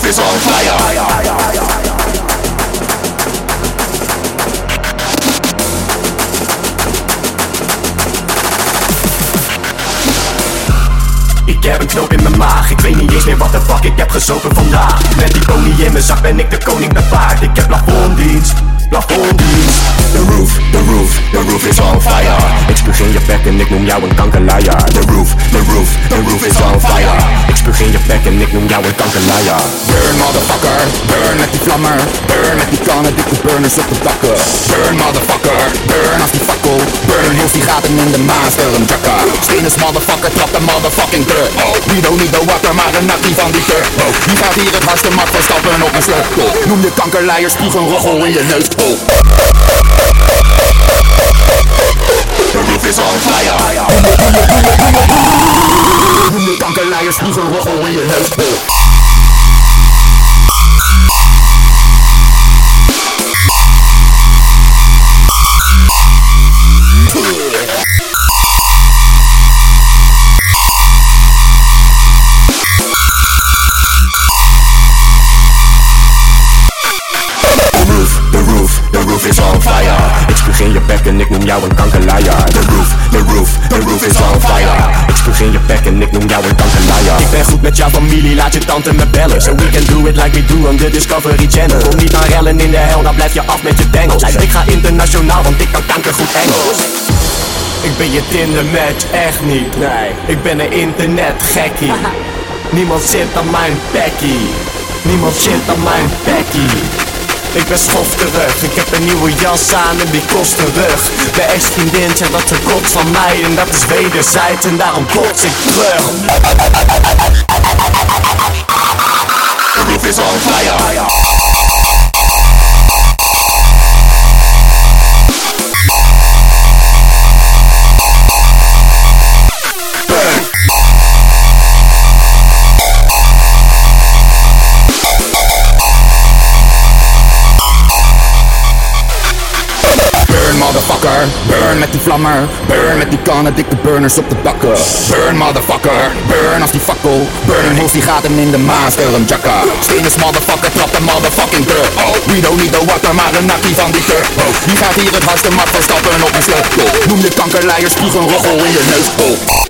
is on fire. Ik heb een knoop in mijn maag, ik weet niet eens meer wat de fuck ik heb gezopen vandaag. Met die pony in mijn zak ben ik de koning te paard. Ik heb plafonddienst, plafonddienst. The roof is on fire. Ik spuug in je bek en ik noem jou een kankerlaaier. The roof is on fire. Ik spuug in je bek en ik noem jou een kankerlaaier. Burn motherfucker, burn met die vlammer. Burn met die kannen, dikke burners op de dakken. Burn motherfucker, burn als die fakkel. Burn heel die gaten in de maas, stel een jacka. Stenus motherfucker, trap de motherfucking deur. We don't need the water, maar een nakkie van die deur. Wie gaat hier het hardste mat van stappen op een sleutel? Noem je kankerlaaier, spuug een roggel in je neus. The roof is on fire. Noem je kankerlaaier, spuug een roggel in je neus. The roof is on fire. Ik spuug in je bek en ik noem jou een kankerlaaier. The roof is on fire. Ik spuug in je bek en ik noem jou een kankerlaaier. Ik ben goed met jouw familie, laat je tante me bellen. So we can do it like we do on the Discovery Channel. Kom niet aan rellen in de hel, dan blijf je af met je bengels. Ik ga internationaal, want ik kan kankergoed Engels. Ik ben je Tinder match, echt niet, nee. Ik ben een internet gekkie. Niemand zit aan mijn bekkie. Niemand zit aan mijn bekkie. Ik ben schof terug, ik heb een nieuwe jas aan en die kost terug. Mijn ex-vriendin zegt dat ze kot van mij en dat is wederzijds en daarom kots ik terug. The roof is on fire. Motherfucker, burn met die vlammer. Burn met die kannen, dikke burners op de dakken. Burn motherfucker, burn als die fakkel. Burn hoofd die gaten in de maas, stel een jacka. Stenus motherfucker, trap de motherfucking deur. We don't need the water, maar een nakkie van die deur. Wie gaat hier het hardste mat van stappen op een sleutel? Noem je kankerlaaier, spuug een roggel in je neus.